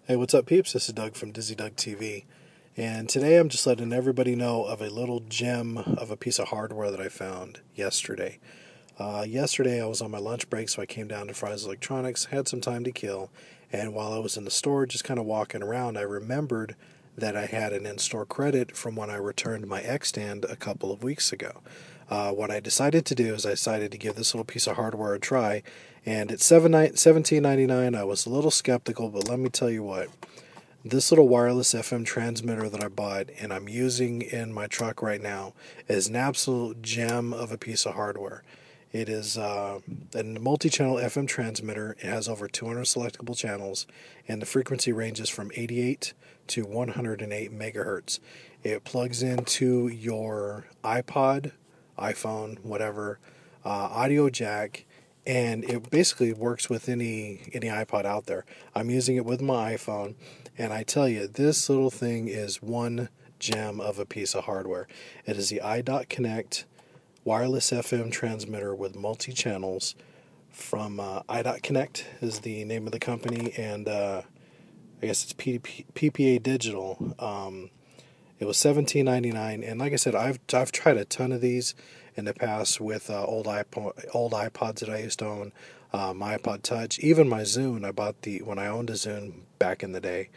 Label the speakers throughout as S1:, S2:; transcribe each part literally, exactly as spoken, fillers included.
S1: Hey, what's up, peeps? This is Doug from Dizzy Doug T V, and today I'm just letting everybody know of a little gem of a piece of hardware that I found yesterday. Uh, yesterday I was on my lunch break, so I came down to Fry's Electronics, had some time to kill, and while I was in the store just kind of walking around, I remembered that I had an in-store credit from when I returned my X-Stand a couple of weeks ago. Uh, what I decided to do is I decided to give this little piece of hardware a try, and at seventeen ninety-nine I was a little skeptical, but let me tell you what, this little wireless F M transmitter that I bought and I'm using in my truck right now is an absolute gem of a piece of hardware. It is uh, a multi-channel F M transmitter. It has over two hundred selectable channels, and the frequency ranges from eighty-eight to one hundred eight megahertz. It plugs into your iPod, iPhone, whatever, uh, audio jack, and it basically works with any any iPod out there. I'm using it with my iPhone, and I tell you, this little thing is one gem of a piece of hardware. It is the i.Connect wireless F M transmitter with multi-channels from uh, i.Connect is the name of the company, and uh, I guess it's P P A Digital. Um, it was seventeen ninety-nine, and like I said, I've I've tried a ton of these in the past with uh, old iPod, old iPods that I used to own, uh, my iPod Touch, even my Zune. I bought the when I owned a Zune back in the day.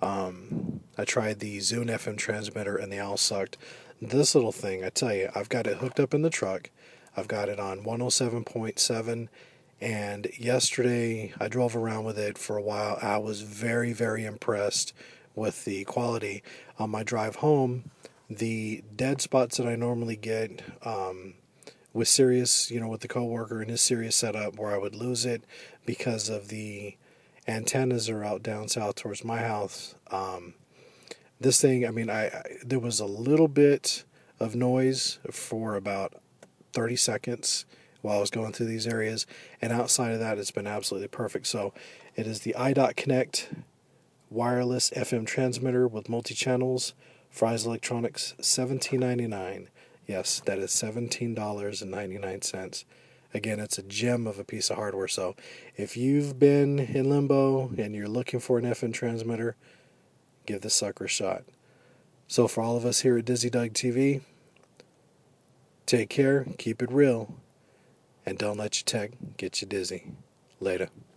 S1: Um, I tried the Zune F M transmitter, and they all sucked. This little thing, I tell you, I've got it hooked up in the truck. I've got it on one oh seven point seven, and yesterday I drove around with it for a while. I was very, very impressed with the quality. On my drive home, the dead spots that I normally get um, with Sirius, you know, with the coworker and his Sirius setup, where I would lose it because of the antennas are out down south towards my house. Um, this thing, I mean, I, I there was a little bit of noise for about thirty seconds while I was going through these areas, and outside of that, it's been absolutely perfect. So, it is the i.Connect wireless F M transmitter with multi-channels, Fry's Electronics, seventeen ninety-nine. Yes, that is seventeen ninety-nine. Again, it's a gem of a piece of hardware. So if you've been in limbo and you're looking for an F M transmitter, give this sucker a shot. So for all of us here at Dizzy Doug T V, take care, keep it real, and don't let your tech get you dizzy. Later.